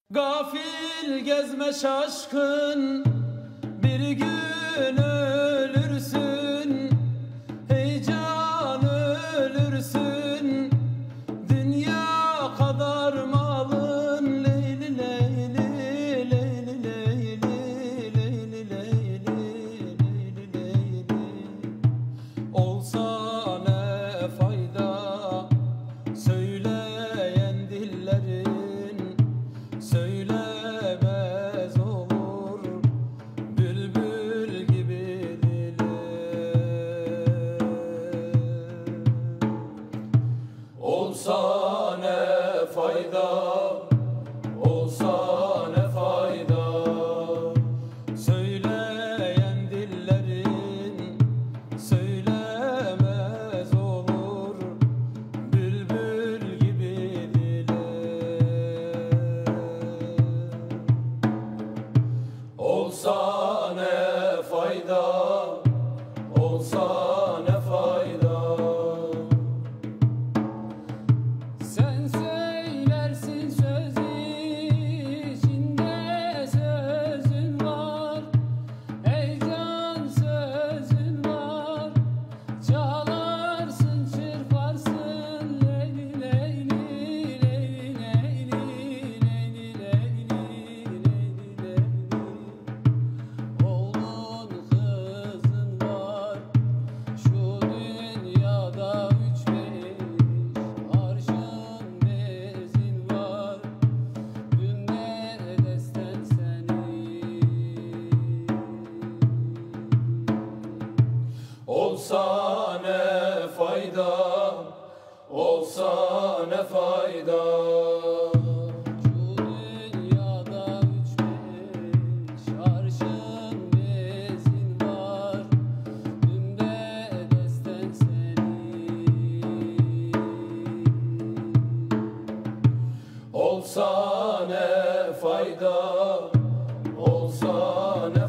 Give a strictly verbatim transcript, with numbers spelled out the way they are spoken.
Gafil gezme şaşkın, bir gün ölürsün. Hey can ölürsün, dünya kadar malın. Leyli leyli leyli leyli leyli leyli leyli leyli. Olsa ne fayda söyleyen dillerin, söylemez olur bülbül gibi dili. Olsa ne fayda, olsa ne fayda söyleyen dillerin, söylemez olur bülbül gibi dili. Olsa ne fayda, olsa ne fayda. Sen söylersin sözü, içinde sözün var. Heyecan sözün var. Çalarsın, çırparsın. Leyli leyli leyli leyli leyli leyli leyli leyli. Oğlun kızın var şu dünyada, üç beş arşın bezin var. Günde desten seni. Olsa ne fayda, olsa ne fayda. Şu dünyada üç beş arşın bezin var. Günde desten seni. Olsa ne fayda, olsa ne